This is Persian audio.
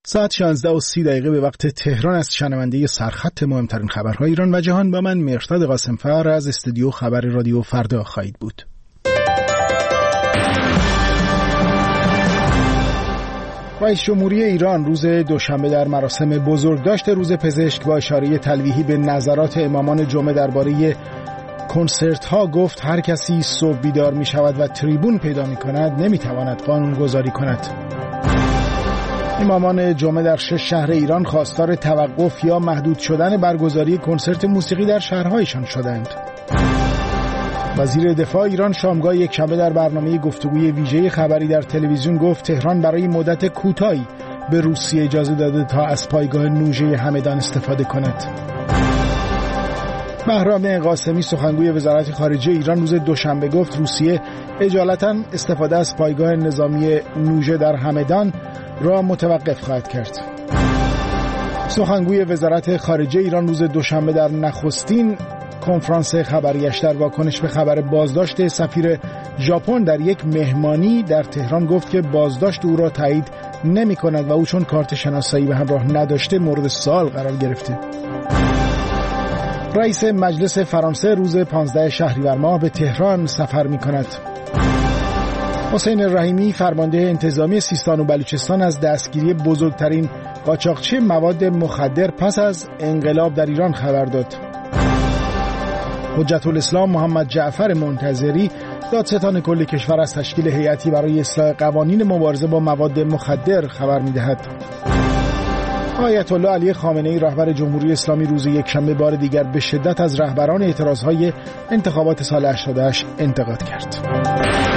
ساعت 16:30 به وقت تهران است. شنونده سرخط مهمترین خبرهای ایران و جهان با من مهرداد قاسمفر از استودیو خبر رادیو فردا خواهید بود. رئیس جمهوری ایران روز دوشنبه در مراسم بزرگداشت روز پزشک با اشاره تلویحی به نظرات امامان جمعه درباره کنسرت ها گفت هر کسی صبح بیدار می شود و تریبون پیدا می کند نمی تواند قانون گذاری کند. امامان جمعه در 6 شهر ایران خواستار توقف یا محدود شدن برگزاری کنسرت موسیقی در شهرهایشان شدند. وزیر دفاع ایران شامگاه یکشنبه در برنامه گفتگوی ویژه خبری در تلویزیون گفت تهران برای مدت کوتاهی به روسیه اجازه داده تا از پایگاه نوژه همدان استفاده کند. بهرام قاسمی سخنگوی وزارت خارجه ایران روز دوشنبه گفت روسیه اجالتا استفاده از پایگاه نظامی نوژه در همدان را متوقف خواهد کرد. سخنگوی وزارت خارجه ایران روز دوشنبه در نخستین کنفرانس خبریش در واکنش به خبر بازداشت سفیر ژاپن در یک مهمانی در تهران گفت که بازداشت او را تایید نمی کند و او چون کارت شناسایی به همراه نداشته مورد سوال قرار گرفته. رئیس مجلس فرانسه روز 15 شهریور ماه به تهران سفر می کند. حسین رحیمی فرمانده انتظامی سیستان و بلوچستان از دستگیری بزرگترین قاچاقچی مواد مخدر پس از انقلاب در ایران خبر داد. حجت الاسلام محمد جعفر منتظری دادستان کل کشور از تشکیل هیئتی برای اصلاح قوانین مبارزه با مواد مخدر خبر می‌دهد. آیت الله علی خامنه‌ای رهبر جمهوری اسلامی روز یکشنبه بار دیگر به شدت از رهبران اعتراضهای انتخابات سال 88 انتقاد کرد.